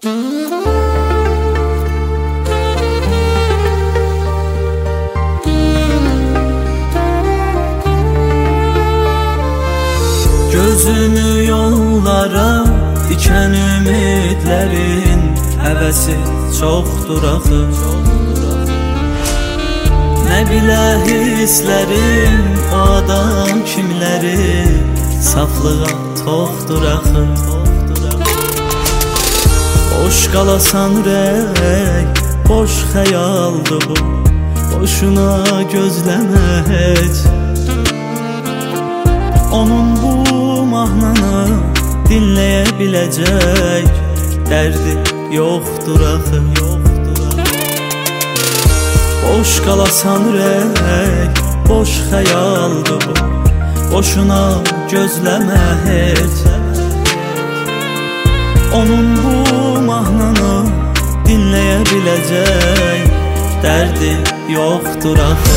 Gözümü yollara dikən ümidlərin həvəsi çoxdur axı. Nə bilə hisslərim, o adam kimləri saflığa toxdur axı. Boş qalasan ürək, boş xəyaldır bu, boşuna gözləmə heç. Onun bu mahnını dinləyə biləcək dərdi yoxdur axı. Boş qalasan ürək, boş xəyaldır bu, boşuna gözləmə heç. Onun bu mahnını dinləyə biləcək dərdi yoxdur axı.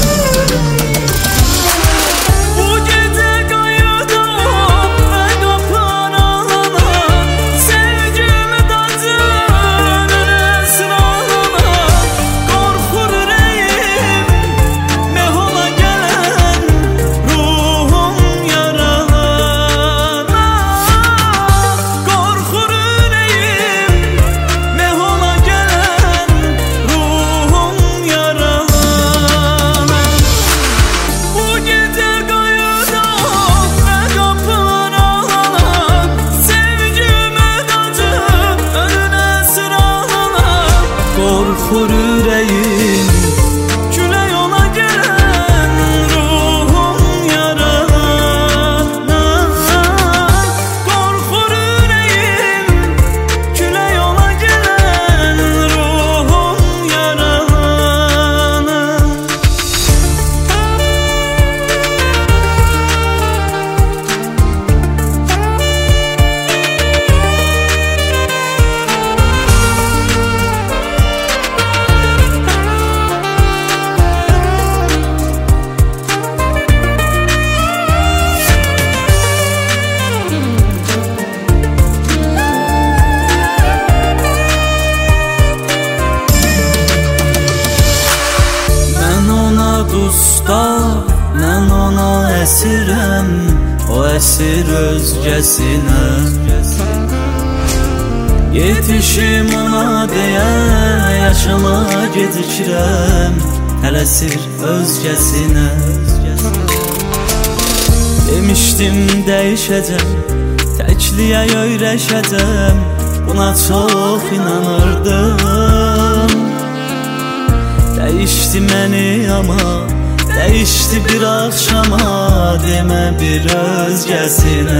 Qorxur ürəyim, külək ola gələn ruhum yarana. Qorxur ürəyim, külək ola gələn ruhum yarana. Mən ona əsirəm, o əsir özgəsinə. Yetişim ona deyə yaşama gecikirəm, tələsir özgəsinə. Demişdim dəyişəcəm, təkliyə öyrəşəcəm, buna çox inanırdım. Dəyişdi məni amma, dəyişdi bir axşama, demə bir özgəsinə.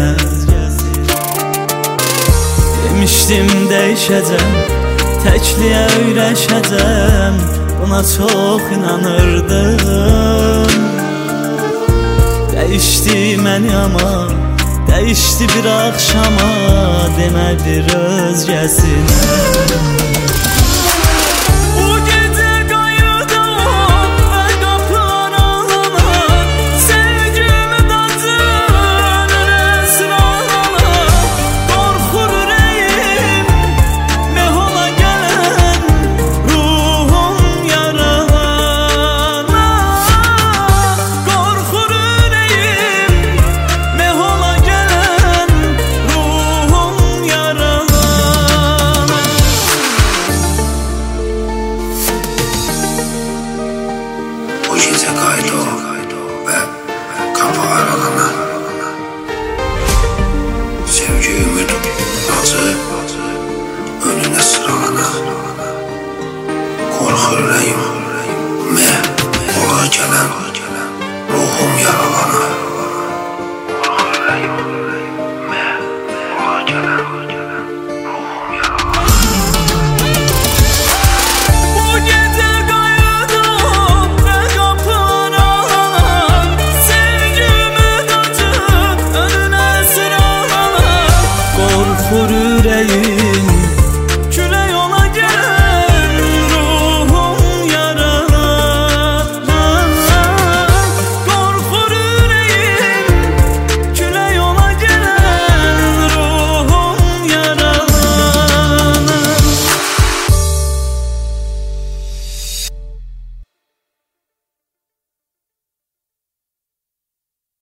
Demişdim dəyişəcəm, təkliyə öyrəşəcəm, buna çox inanırdım. Dəyişdi məni amma, dəyişdi bir axşama, demə bir özgəsinə.